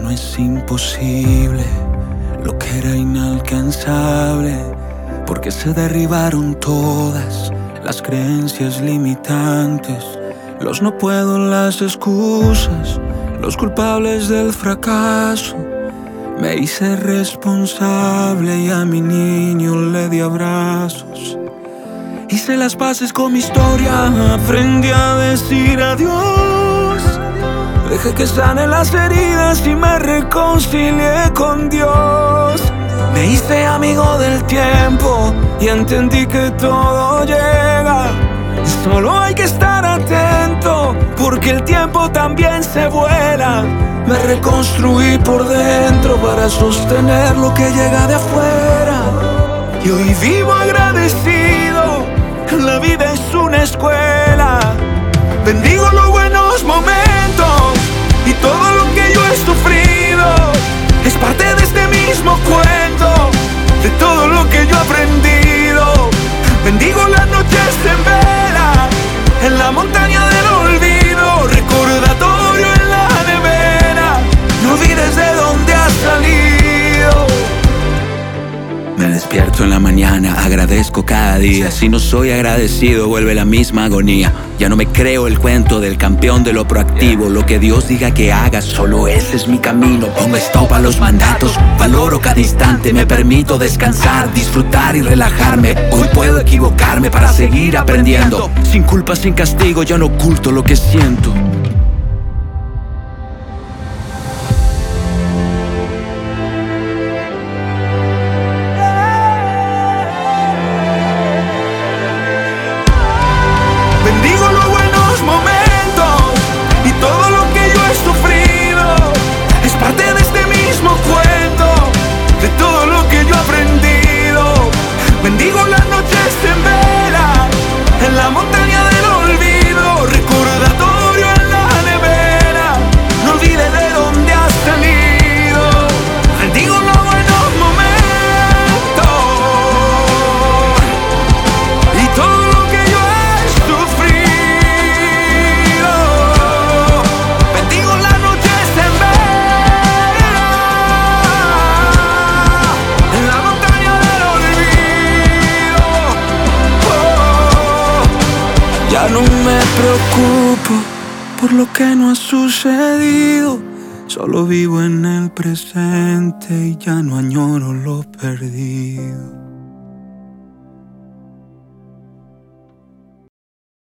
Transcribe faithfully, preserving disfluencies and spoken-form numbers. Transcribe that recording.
no es imposible lo que era inalcanzable, porque se derribaron todas las creencias limitantes, los no puedo, las excusas, los culpables del fracaso. Me hice responsable y a mi niño le di abrazos. Hice las paces con mi historia, aprendí a decir adiós. Dejé que sanen las heridas y me reconcilié con Dios. Me hice amigo del tiempo y entendí que todo llega. Solo hay que estar atento, porque el tiempo también se vuela. Me reconstruí por dentro para sostener lo que llega de afuera. Y hoy vivo agradecido, la vida es una escuela. Bendigo los buenos momentos y todo lo que yo he sufrido. Es parte de este mismo cuento, de todo lo que yo he aprendido. Bendigo las noches en vela, en la montaña del olvido. Recordatorio en la nevera, no olvides de dónde has salido. Me despierto en la mañana, agradezco cada día. Si no soy agradecido, vuelve la misma agonía. Ya no me creo el cuento del campeón de lo proactivo. Lo que Dios diga que haga, solo ese es mi camino. Pongo stop a los mandatos, valoro cada instante. Me permito descansar, disfrutar y relajarme. Hoy puedo equivocarme para seguir aprendiendo. Sin culpa, sin castigo, ya no oculto lo que siento. Bendigo los buenos momentos y todo lo que yo he sufrido. Es parte de este mismo cuento, de todo lo que yo he aprendido. Bendigo las noches en vela, en la montaña del olvido. Recordatorio en la nevera, no olvides de dónde has salido. Bendigo los buenos momentos y todo lo que yo he sufrido. Bendigo las noches en vela, en la montaña del olvido. Oh, ya no me preocupo por lo que no ha sucedido. Solo vivo en el presente y ya no añoro lo perdido.